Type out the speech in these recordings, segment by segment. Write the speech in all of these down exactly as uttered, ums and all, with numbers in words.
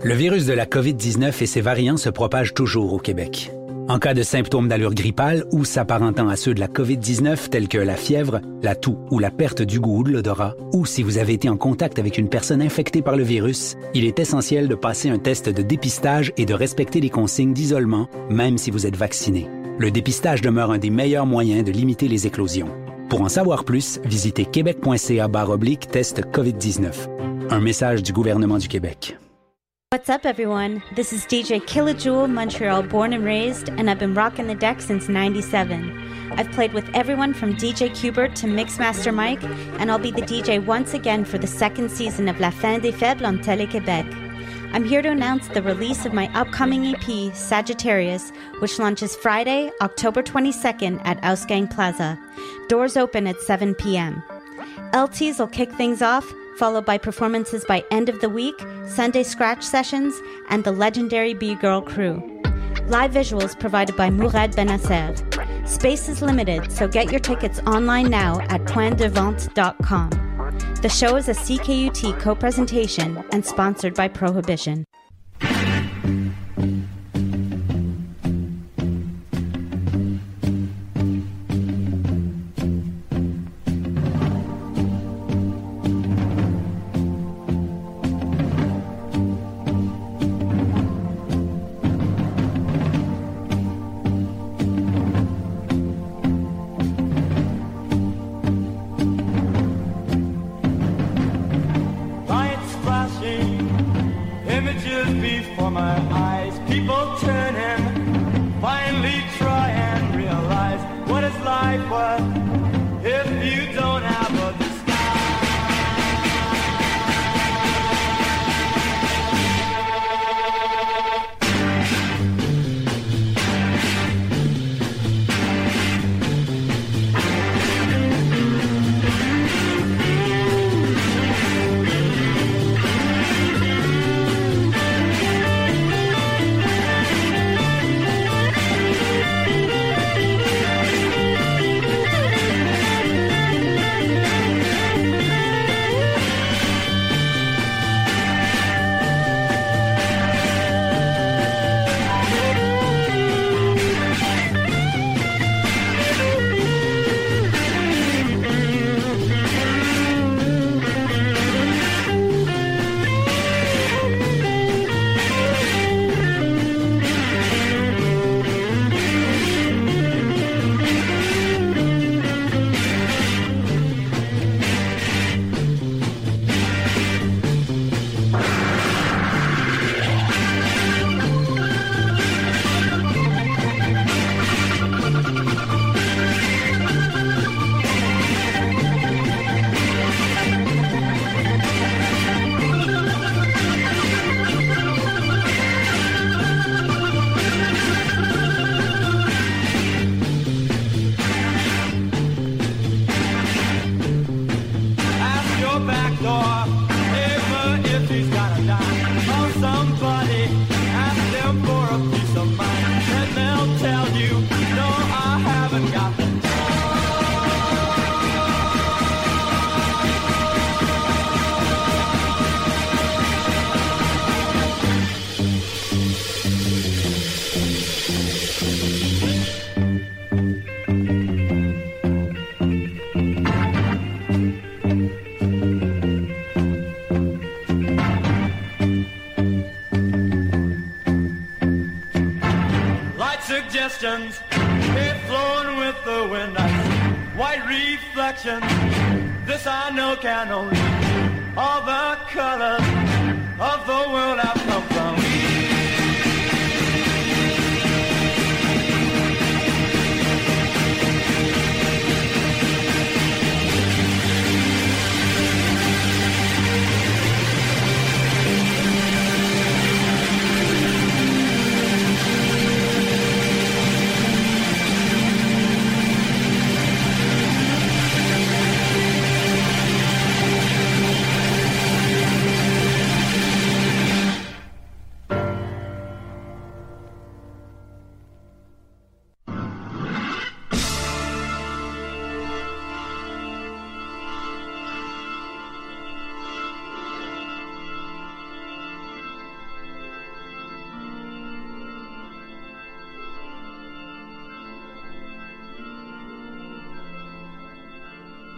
Le virus de la covid dix-neuf et ses variants se propagent toujours au Québec. En cas de symptômes d'allure grippale ou s'apparentant à ceux de la covid dix-neuf tels que la fièvre, la toux ou la perte du goût ou de l'odorat, ou si vous avez été en contact avec une personne infectée par le virus, il est essentiel de passer un test de dépistage et de respecter les consignes d'isolement, même si vous êtes vacciné. Le dépistage demeure un des meilleurs moyens de limiter les éclosions. Pour en savoir plus, visitez québec.ca barre oblique test covid dix-neuf. Un message du gouvernement du Québec. What's up, everyone? This is D J Kilajewel, Montreal, born and raised, and I've been rocking the deck since ninety-seven. I've played with everyone from D J Qbert to Mixmaster Mike, and I'll be the D J once again for the second season of La Fin des Faibles on Télé-Québec. I'm here to announce the release of my upcoming E P, Sagittarius, which launches Friday, October twenty-second at Ausgang Plaza. Doors open at seven p.m. L Ts will kick things off, followed by performances by End of the Week, Sunday Scratch Sessions, and the legendary B-Girl Crew. Live visuals provided by Mourad Benasser. Space is limited, so get your tickets online now at point de vente dot com. The show is a C K U T co-presentation and sponsored by Prohibition. It flowing with the wind, white reflections. This I know can only be all the colors of the world I've come from.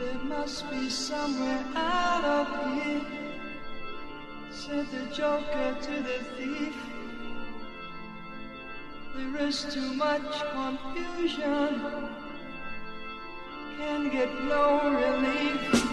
There must be somewhere out of here, said the joker to the thief. There is too much confusion, can get no relief.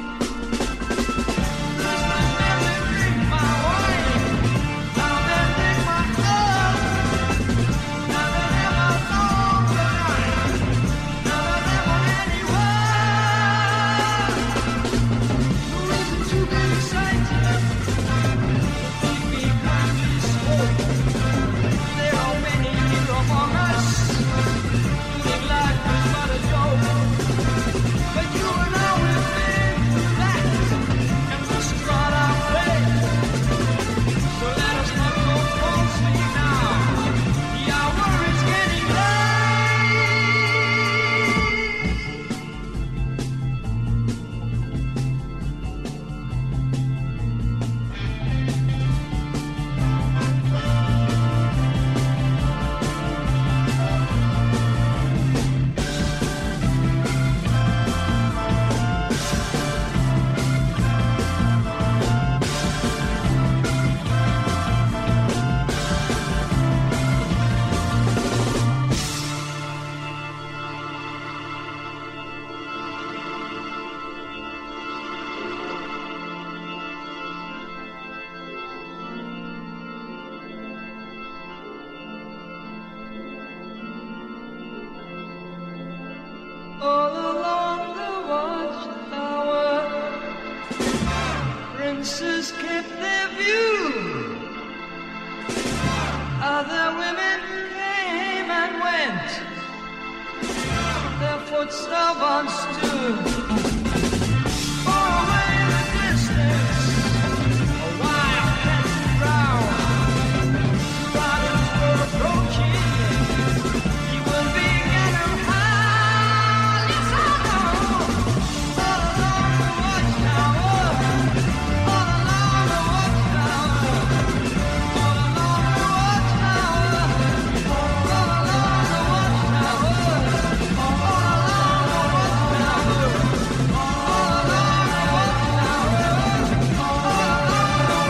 All along the watchtower, princes kept their view. Other women came and went, their foot stubborn stood. Far away in the distance, a wild cat's growl. Riders were approaching, he was beginning to howl. Yes, I know. All along the watchtower, all along the watchtower, all along the watchtower, all along the watchtower, all along the watchtower, all along the watchtower, all along the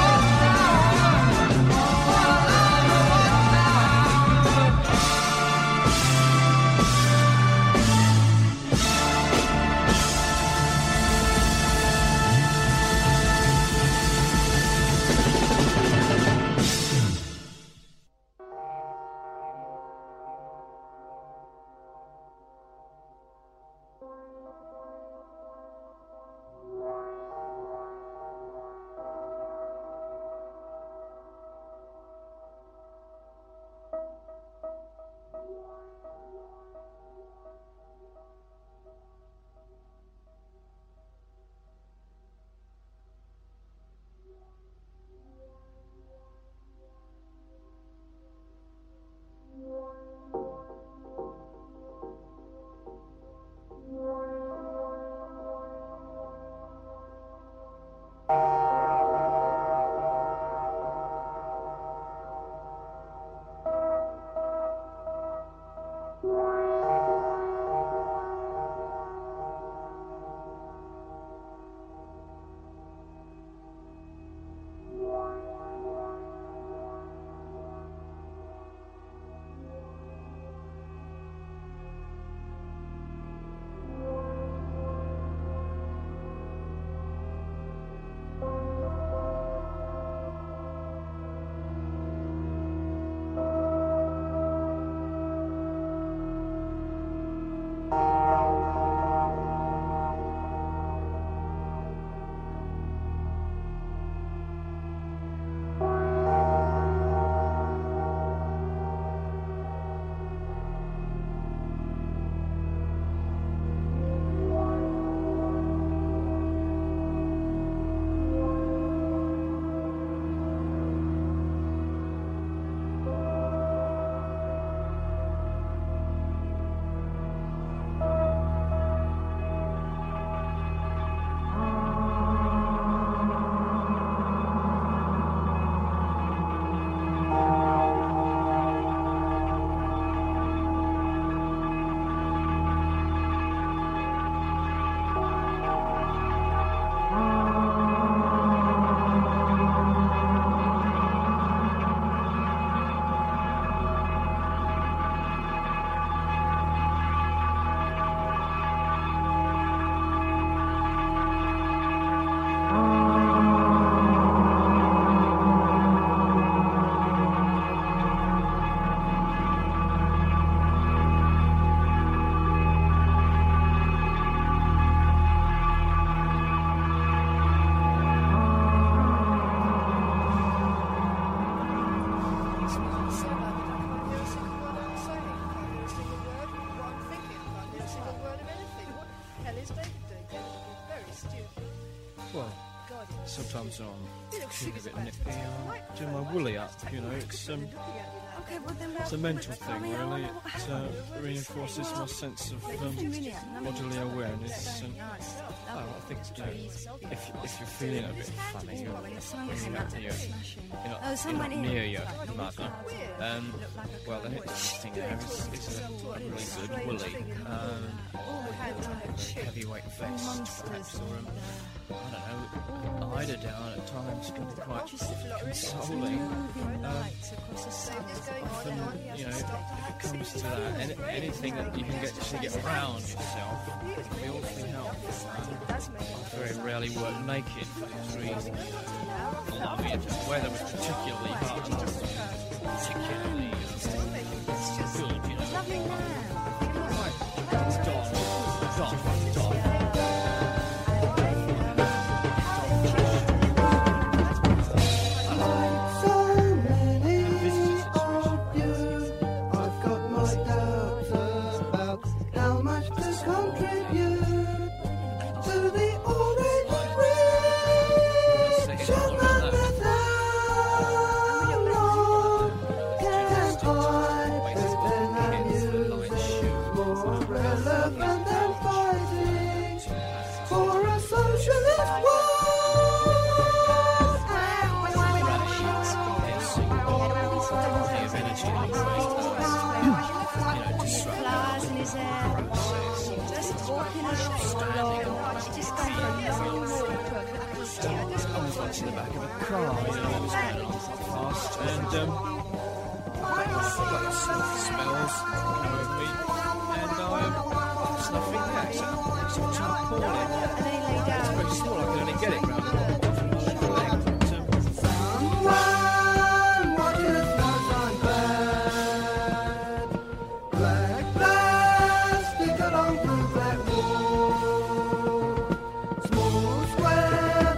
sometimes I'm feeling a bit nippy. I do my woolly up, you know. It's um, it's a mental thing, really. It uh, reinforces my sense of um, bodily awareness. And, oh, I think, you know, if, if you're feeling a bit funny, or when you're not near, you're not, you're not near your mother, um, well, the next thing you have is, is a really good woolly, um, heavyweight vest, perhaps, or um, I don't know, eider down at times can be quite consoling. Um, often, you know, if it comes to that, any, anything that you can get to get around yourself can be awfully helpful. I very rarely work naked for this reason. Although, I mean, if the weather was particularly hot, particularly uh, good, you know. Right, Don, Don, Don. To the back of a car, you know, it was going on fast, and um, snuff smells come over me, and I'm snuffing that, so, so tarpaulin. It's very small, I can only get it round the leg, but um, someone watches us on bed. Black plastic along through black wool. Small square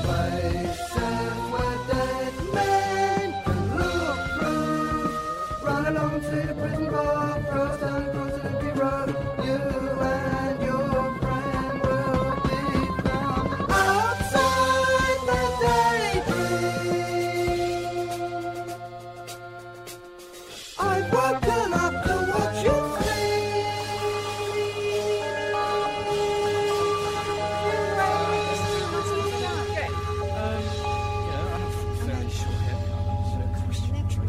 along to the prison bar, cross down across the empty road. You and your friend will be found outside the daydream. I've woken up to watch you Um, you know, I have fairly short haircut, so a question tree.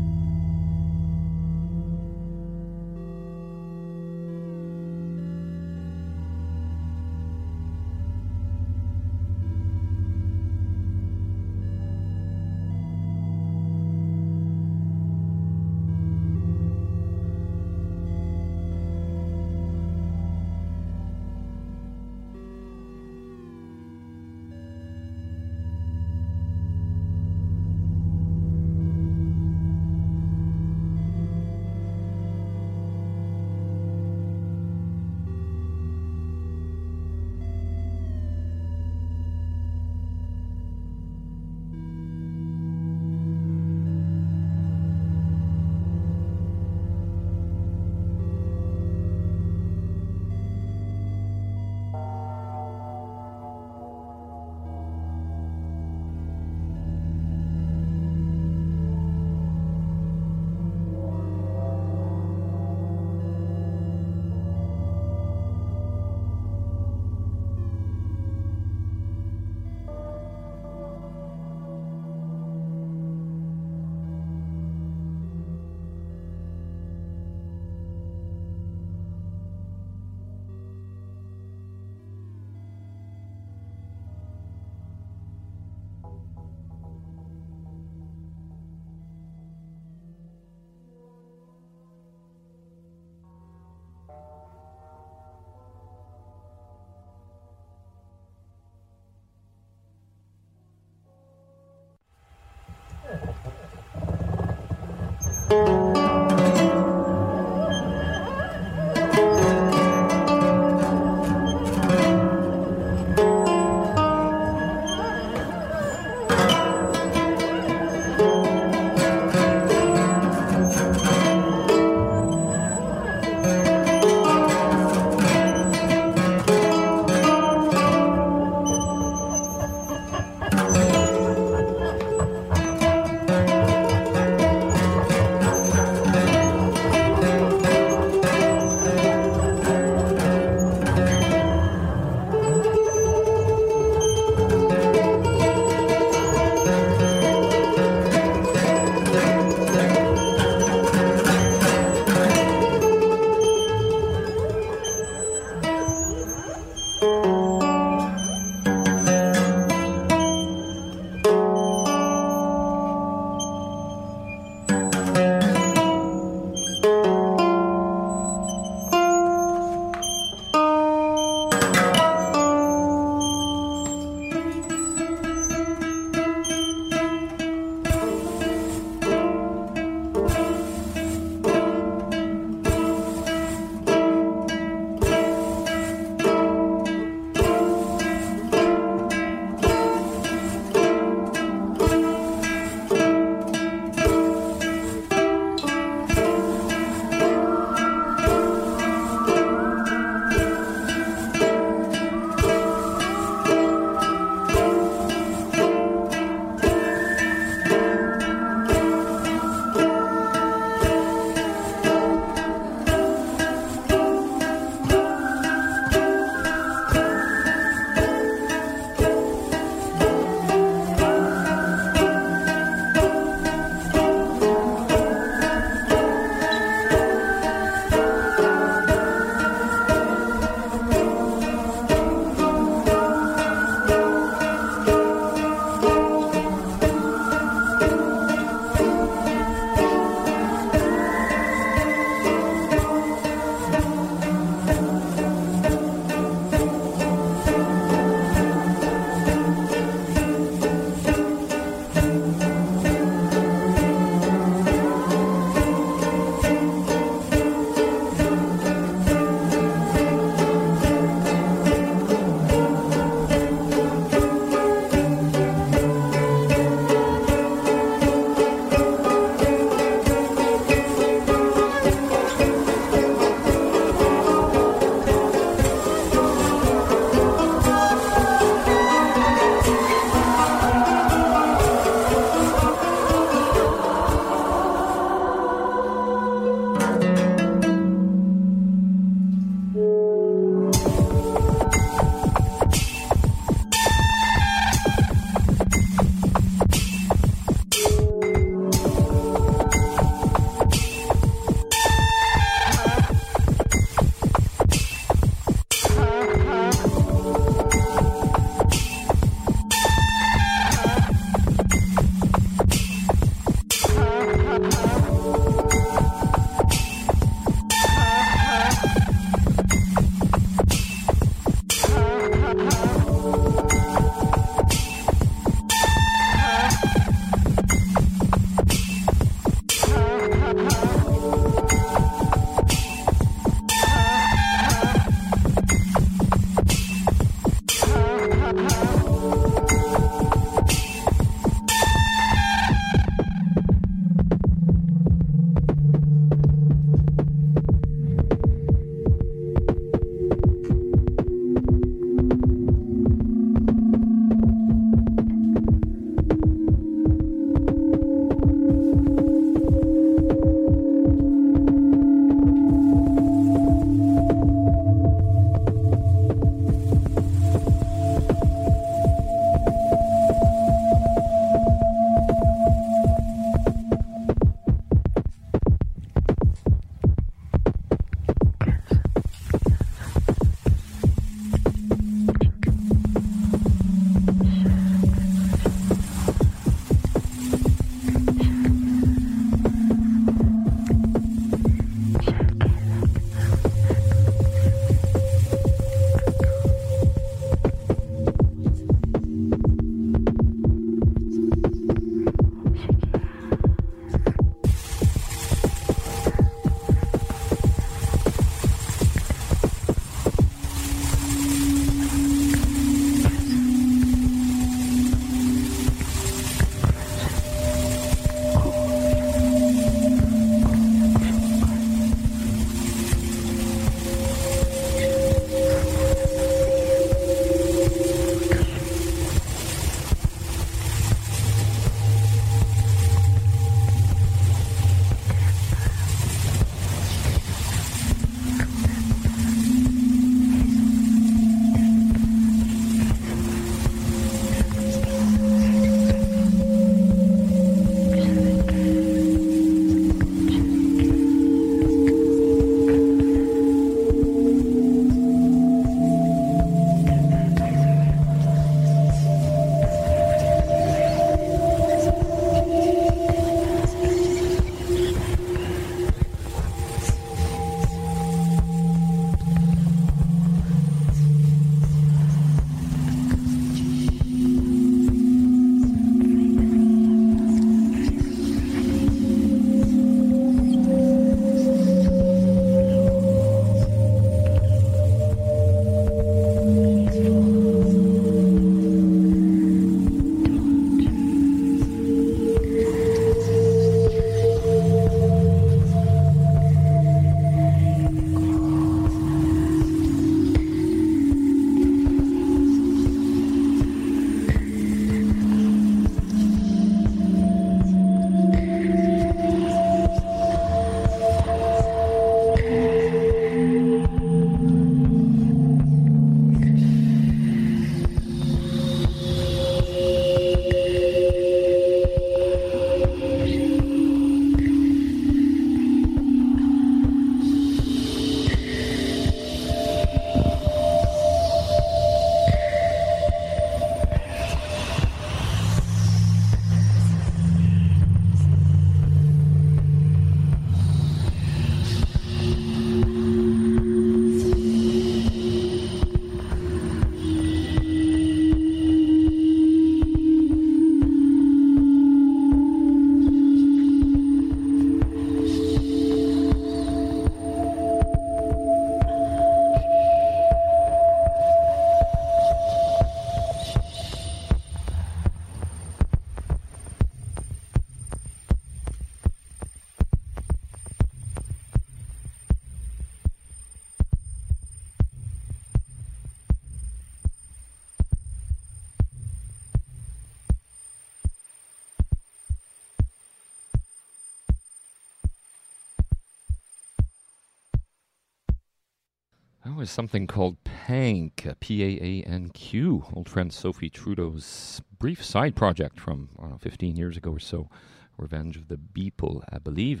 was something called Pank, P A A N Q, old friend Sophie Trudeau's brief side project from, I don't know, fifteen years ago or so, Revenge of the Beeple, I believe.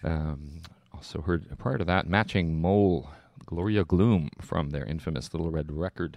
Um, also heard a part of that, Matching Mole, Gloria Gloom from their infamous Little Red record,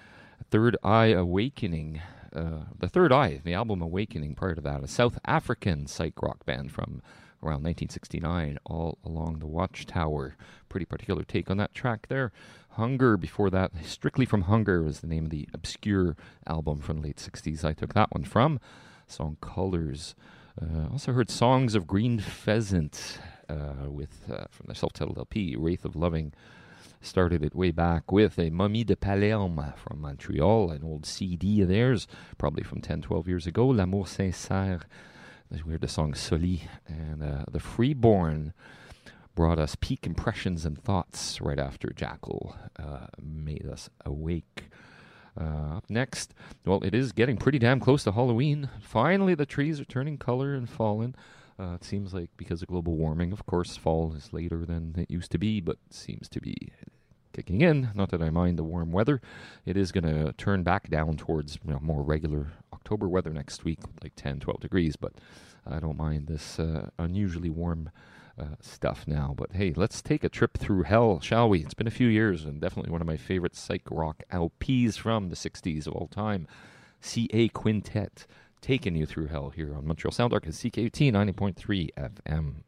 Third Eye Awakening, uh, the Third Eye, the album Awakening, part of that, a South African psych rock band from around nineteen sixty-nine, All Along the Watchtower. Pretty particular take on that track there. Hunger, before that, Strictly from Hunger was the name of the obscure album from the late sixties. I took that one from. Song Colors. Uh, also heard Songs of Green Pheasant uh, with uh, from the self-titled L P, Wraith of Loving. Started it way back with a Mummy de Palerme from Montreal, an old C D of theirs, probably from ten, twelve years ago. L'amour sincère. We heard the song Soli. And uh, the Freeborn brought us Peak Impressions and Thoughts right after Jackal uh, made us awake. Uh, up next, well, it is getting pretty damn close to Halloween. Finally, the trees are turning color and falling. Uh, it seems like because of global warming, of course, fall is later than it used to be, but seems to be kicking in. Not that I mind the warm weather. It is going to turn back down towards, you know, more regular October weather next week, like ten, twelve degrees, but I don't mind this uh, unusually warm uh, stuff now. But hey, let's take a trip through hell, shall we? It's been a few years, and definitely one of my favorite psych rock L Ps from the sixties of all time. C A Quintet, taking you through hell here on Montreal Sound Arc at C K U T ninety point three F M.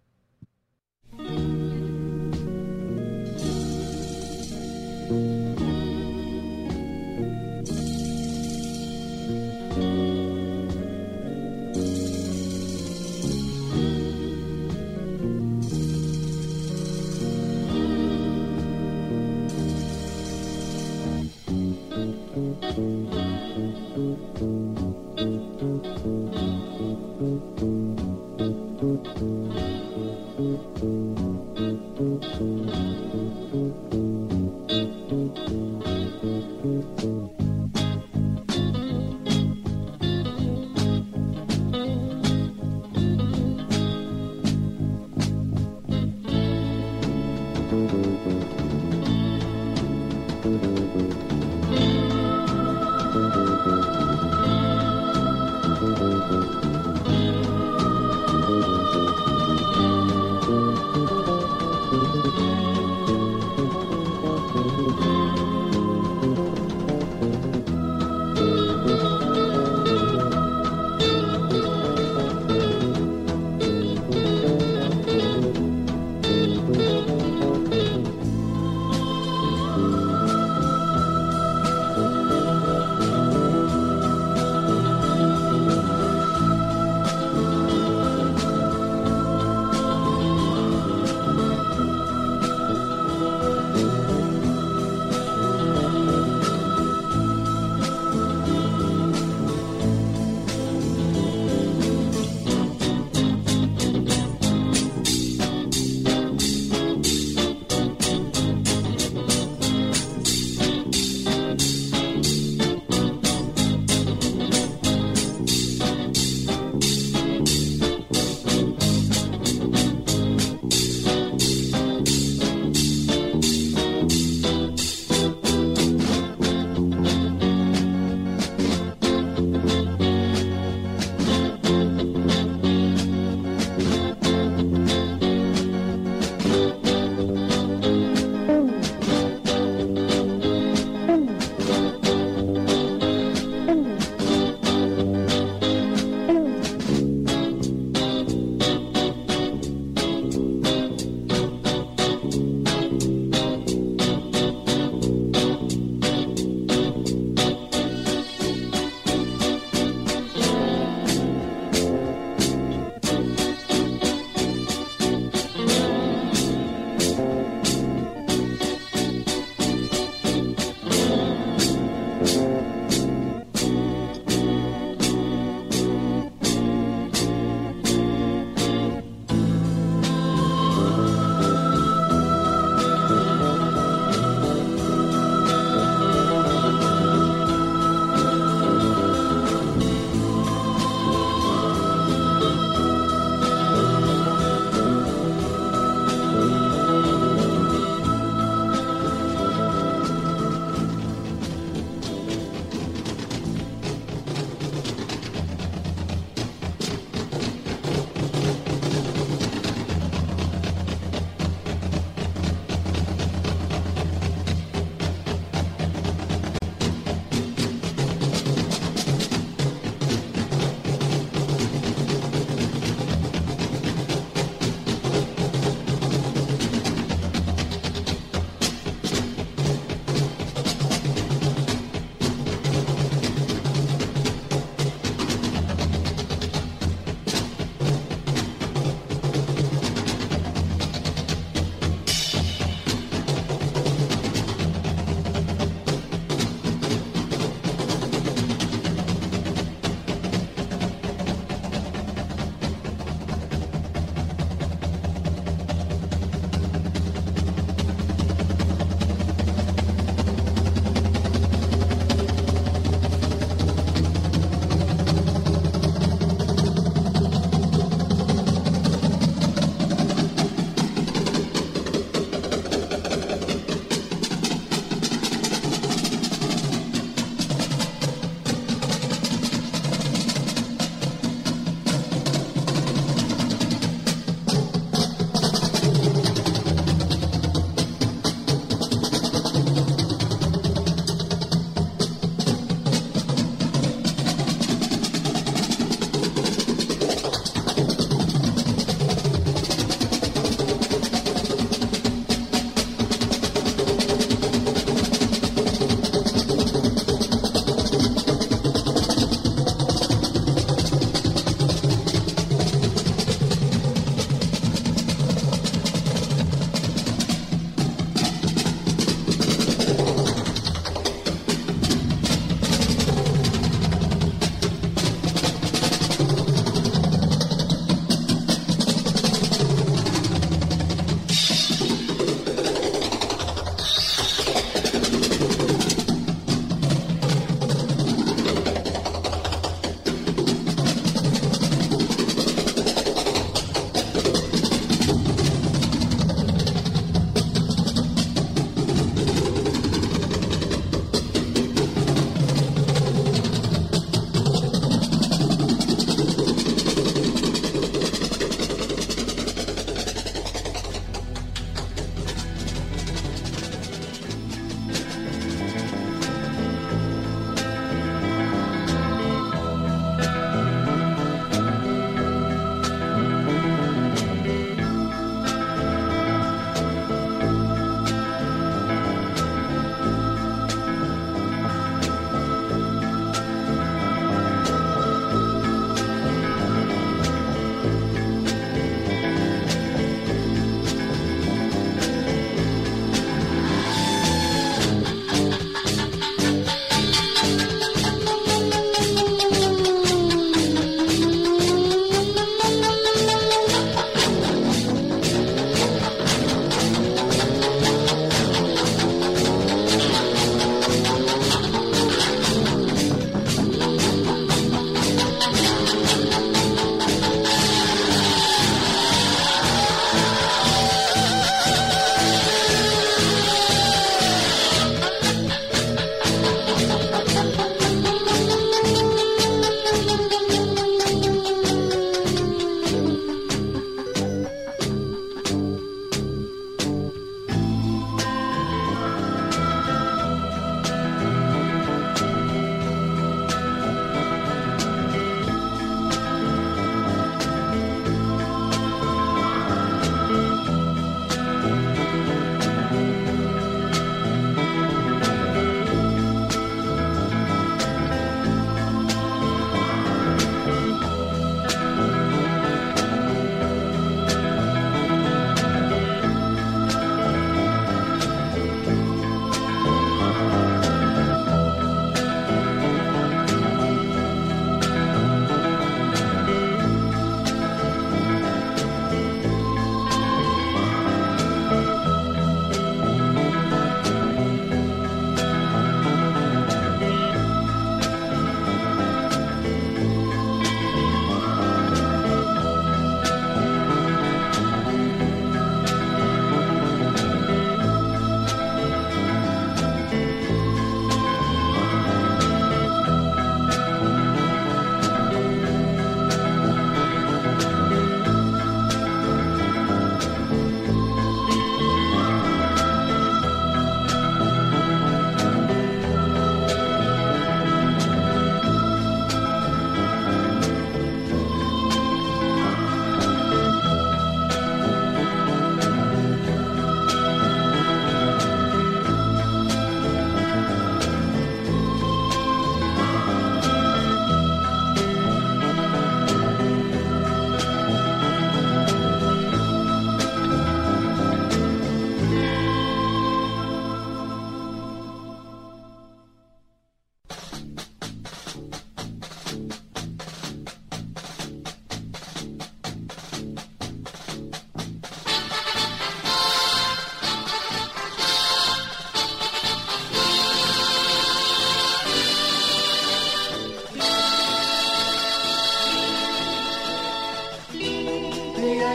Thank you.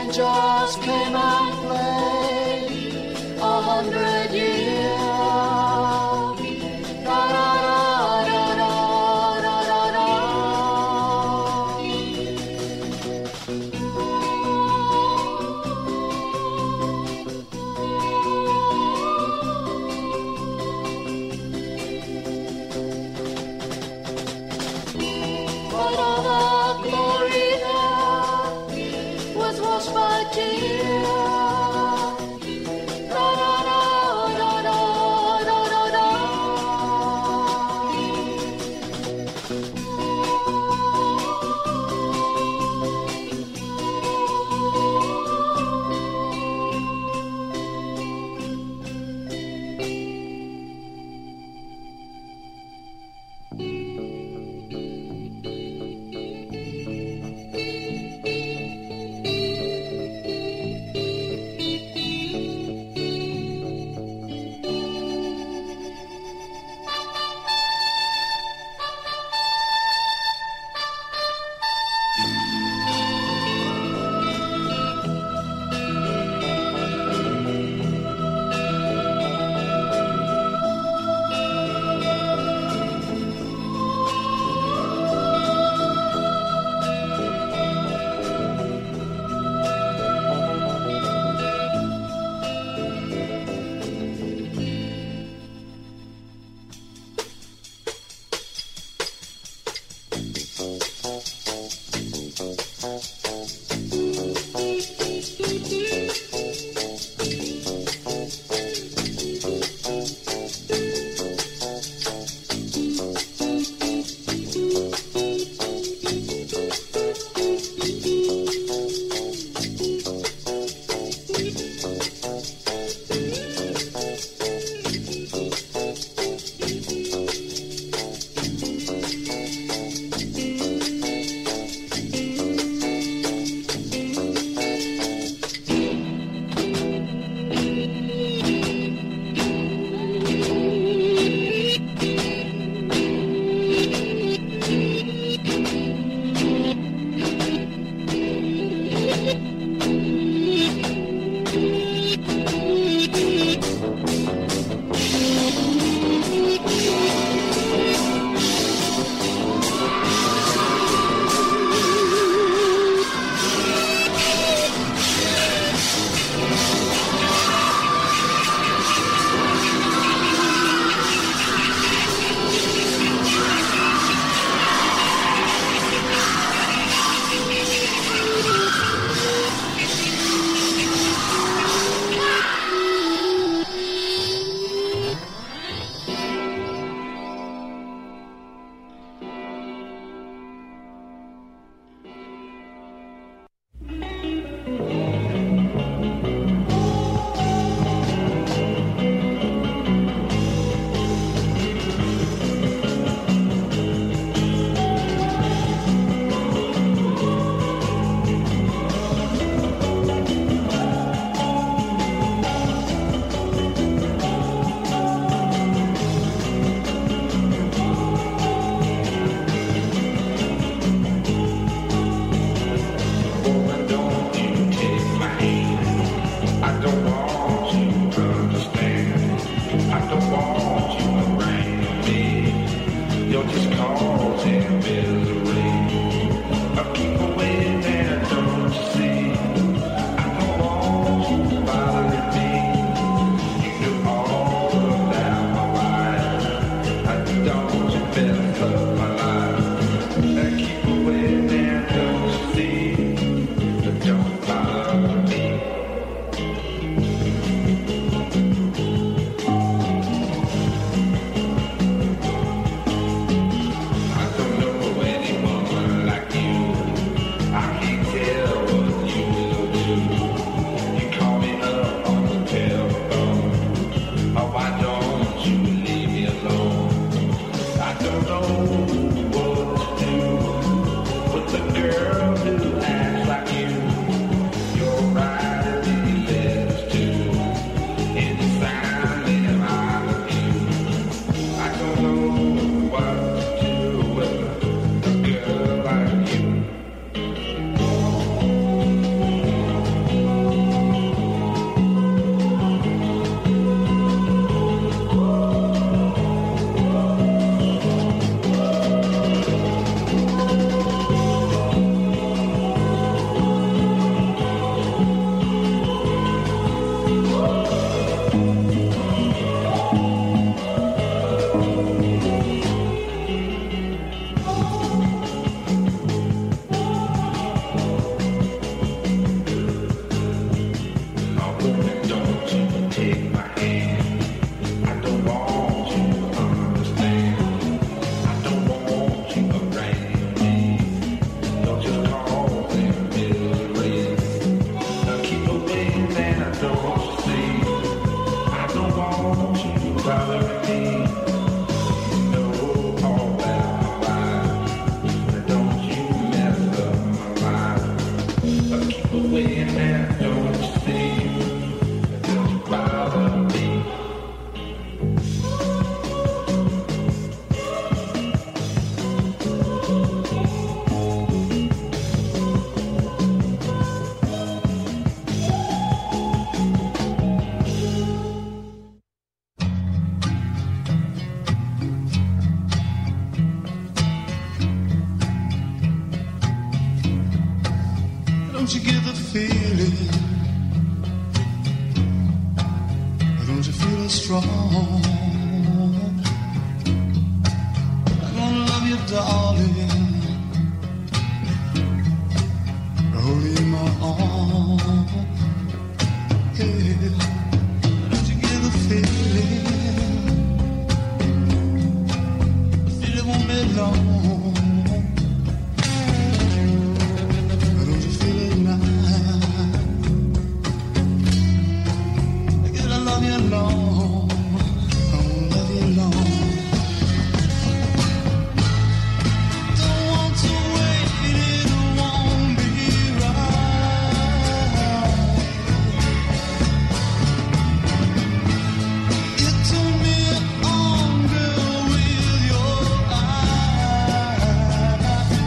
just came and played a hundred years. Da da da da da da da da. But all the glory there was washed by tears. Da da da da da da da da. Don't you get the feeling? Don't you feel strong? I'm gonna love you, darling. Hold you in my arms. Yeah. Don't you get the feeling? The feeling won't be long. Don't you feel it now? I gotta love you long. I won't love you long. Don't want to wait, it won't be right. You turn me on, girl, with your eyes.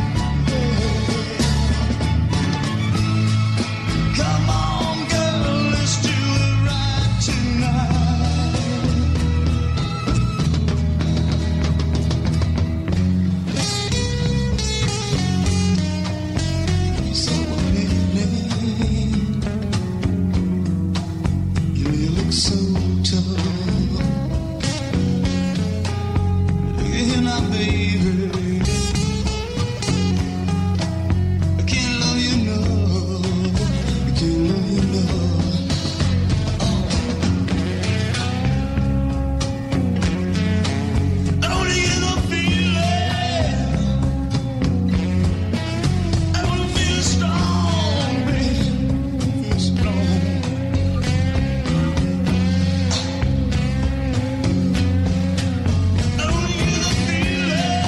Come on, girl, let's do it right tonight. So appealing, you, you look so tough. Look here now, baby. I can't love you enough. I can't love you enough. I don't get the feeling. I wanna feel strong, baby. Feel strong. I don't get the feeling.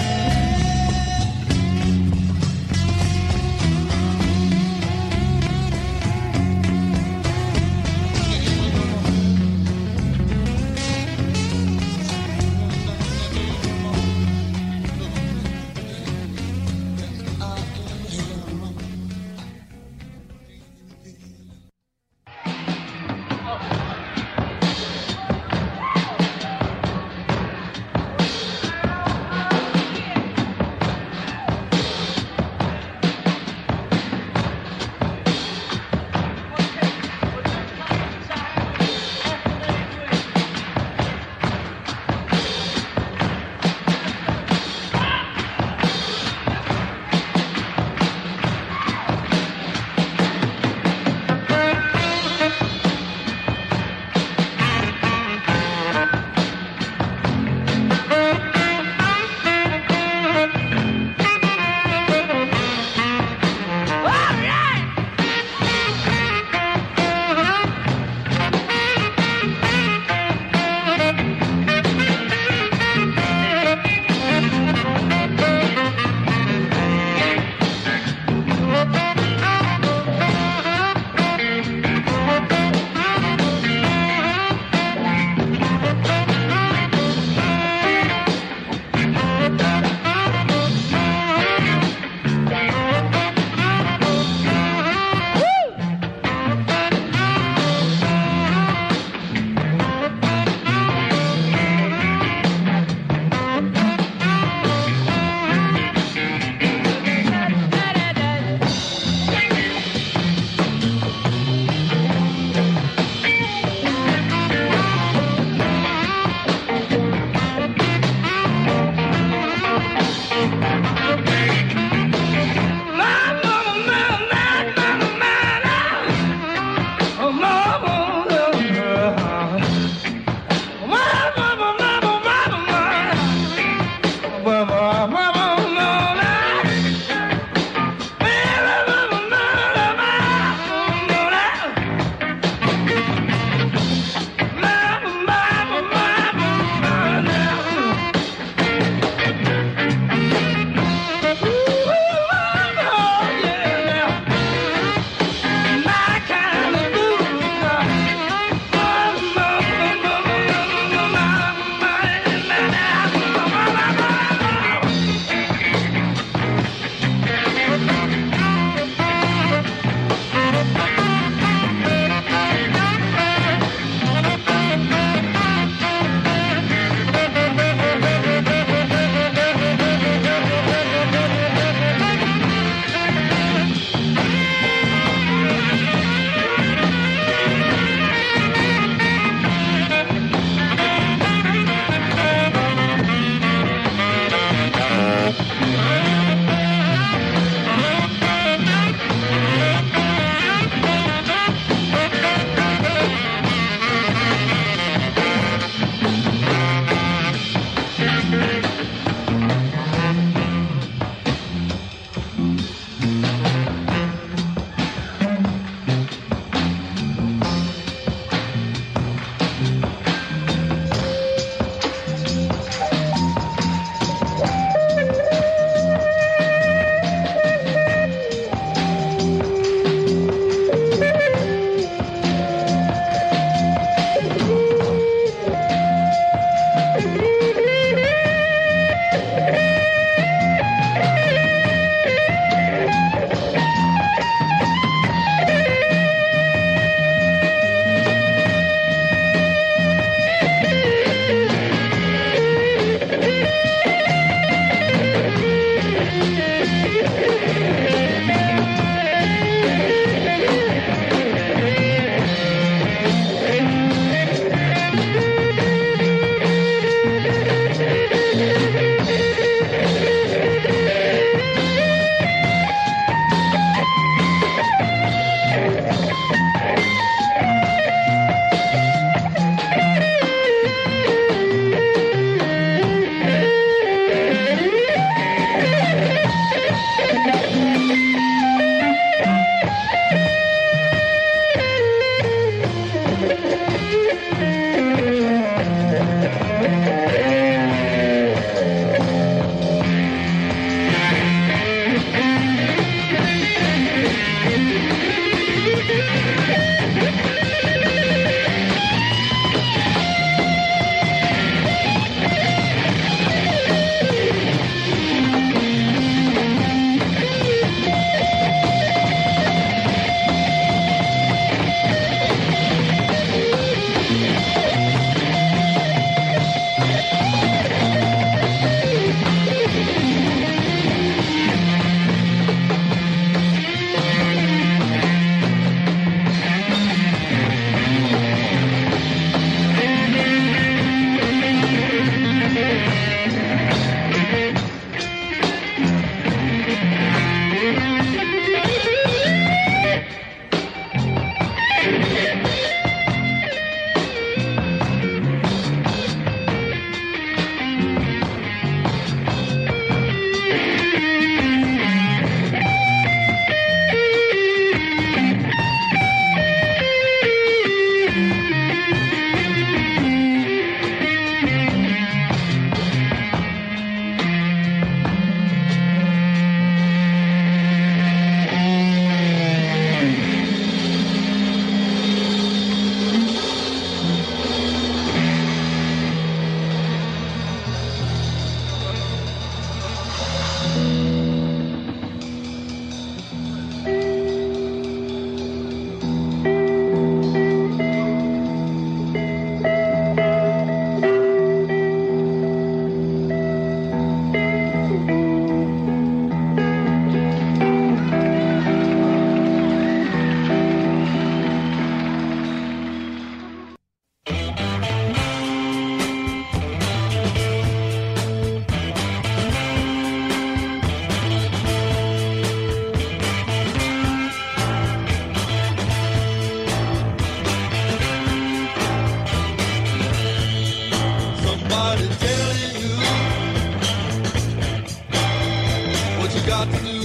got to do.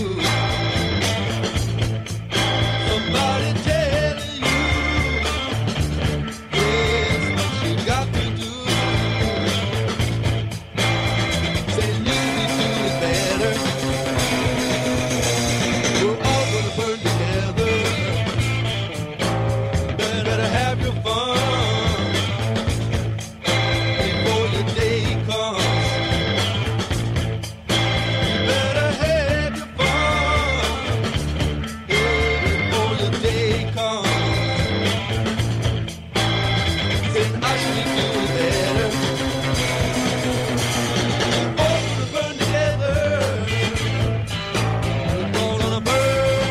Somebody tell you, yes, what you got to do. Say you need to do it better. We're all gonna burn together. Better have your fun before your day comes. Better have your fun before your day comes. Then I should do it better. All gonna burn together. We're gonna burn,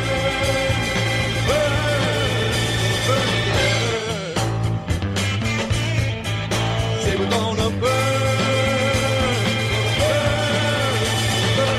burn, burn together. Say we're gonna burn, burn, burn.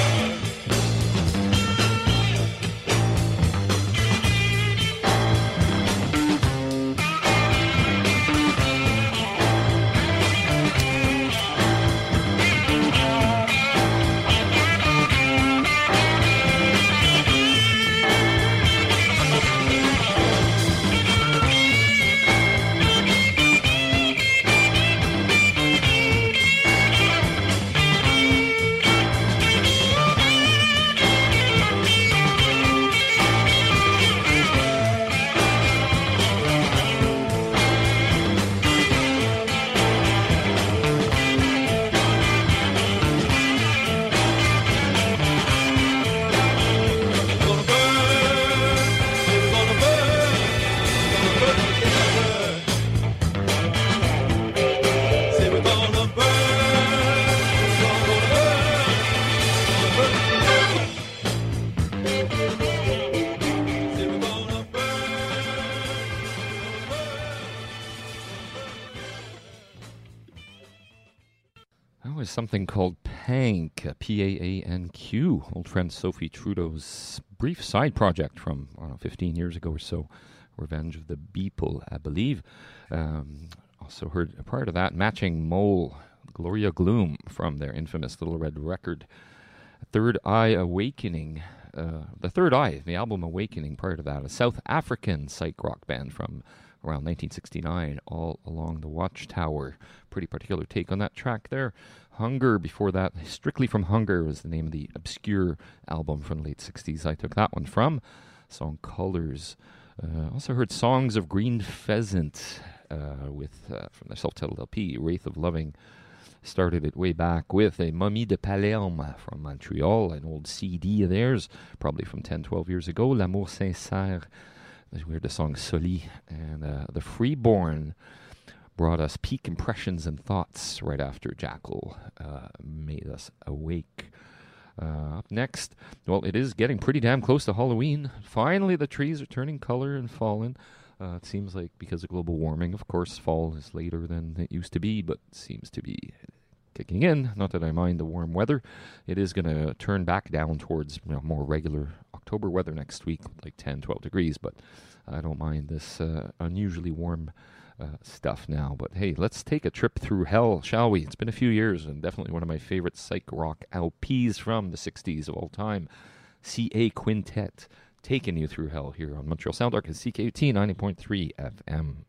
Gonna burn, say we're gonna burn, gonna burn together. Say we're gonna burn, gonna burn, gonna burn together. Say we're gonna That was something called Pank, uh, P A A N Q, old friend Sophie Trudeau's brief side project from, I don't know, fifteen years ago or so, Revenge of the Beeple, I believe. Um, also heard, prior to that, Matching Mole, Gloria Gloom, from their infamous Little Red record, Third Eye Awakening. Uh, the Third Eye, the album Awakening, prior to that, a South African psych rock band from around nineteen sixty-nine, All Along the Watchtower. Pretty particular take on that track there. Hunger, before that, Strictly from Hunger was the name of the obscure album from the late sixties. I took that one from. Song Colors. Uh, also heard Songs of Green Pheasant uh, with uh, from the self-titled L P, Wraith of Loving. Started it way back with a Momie de Palerme from Montreal, an old C D of theirs, probably from ten, twelve years ago, L'Amour Sincère. We heard the song Soli, and uh, The Freeborn brought us Peak Impressions and Thoughts right after Jackal uh, made us awake. Uh, up next, well, it is getting pretty damn close to Halloween. Finally, the trees are turning color and falling. Uh, it seems like because of global warming, of course, fall is later than it used to be, but seems to be kicking in. Not that I mind the warm weather. It is going to turn back down towards, you know, more regular October weather next week, like ten, twelve degrees, but I don't mind this uh, unusually warm uh, stuff now. But hey, let's take a trip through hell, shall we? It's been a few years, and definitely one of my favorite psych rock L Ps from the sixties of all time. C A Quintet, taking you through hell here on Montreal Sound Arc and C K U T ninety point three F M.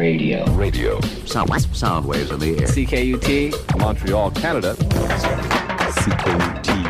Radio. Radio. Sound, sound waves in the air. C K U T. Montreal, Canada. C K U T.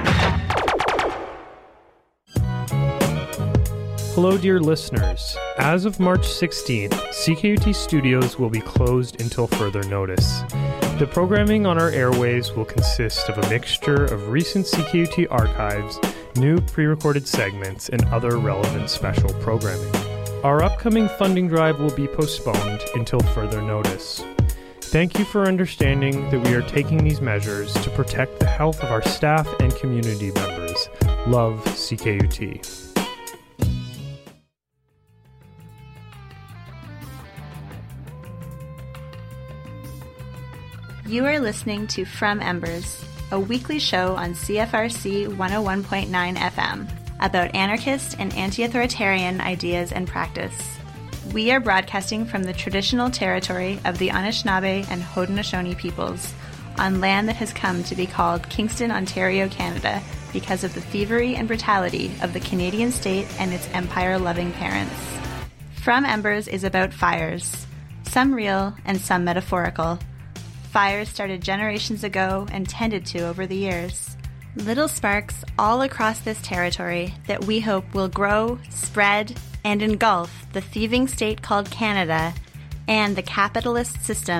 Hello, dear listeners. As of March sixteenth, C K U T studios will be closed until further notice. The programming on our airwaves will consist of a mixture of recent C K U T archives, new pre-recorded segments, and other relevant special programming. Our upcoming funding drive will be postponed until further notice. Thank you for understanding that we are taking these measures to protect the health of our staff and community members. Love, C K U T. You are listening to From Embers, a weekly show on C F R C one oh one point nine F M about anarchist and anti-authoritarian ideas and practice. We are broadcasting from the traditional territory of the Anishinaabe and Haudenosaunee peoples on land that has come to be called Kingston, Ontario, Canada, because of the thievery and brutality of the Canadian state and its empire-loving parents. From Embers is about fires, some real and some metaphorical. Fires started generations ago and tended to over the years. Little sparks all across this territory that we hope will grow, spread, and engulf the thieving state called Canada and the capitalist system